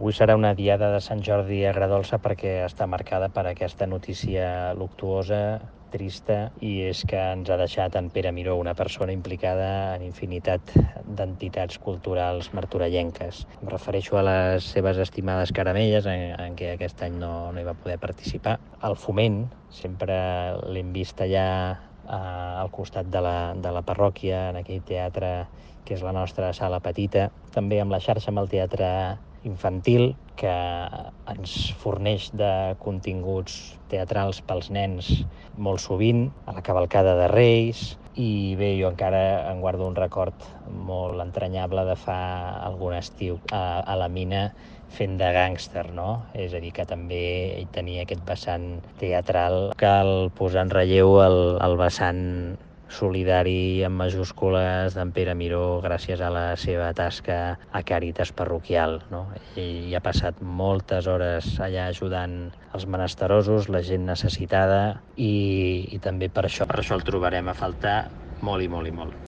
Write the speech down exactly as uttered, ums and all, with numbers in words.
Avui serà una diada de Sant Jordi agredolça perquè està marcada per aquesta notícia luctuosa, trista, i és que ens ha deixat en Pere Miró, una persona implicada en infinitat d'entitats culturals martorellenques. Em refereixo a les seves estimades caramelles, en, en què aquest any no, no hi va poder participar. El Foment, sempre l'hem vist allà eh, al costat de la, de la parròquia, en aquell teatre que és la nostra sala petita, també amb la xarxa amb el teatre infantil, que ens forneix de continguts teatrals pels nens molt sovint, a la cavalcada de Reis, i bé, jo encara en guardo un record molt entranyable de fa algun estiu a, a la Mina fent de gàngster, no? És a dir, que també ell tenia aquest vessant teatral. Cal posar en relleu el, el vessant solidari en majúscules d'en Pere Miró gràcies a la seva tasca a Càritas parroquial, no? Ell ha passat moltes hores allà ajudant els menesterosos, la gent necessitada, i, i també per això, per això el trobarem a faltar molt i molt i molt.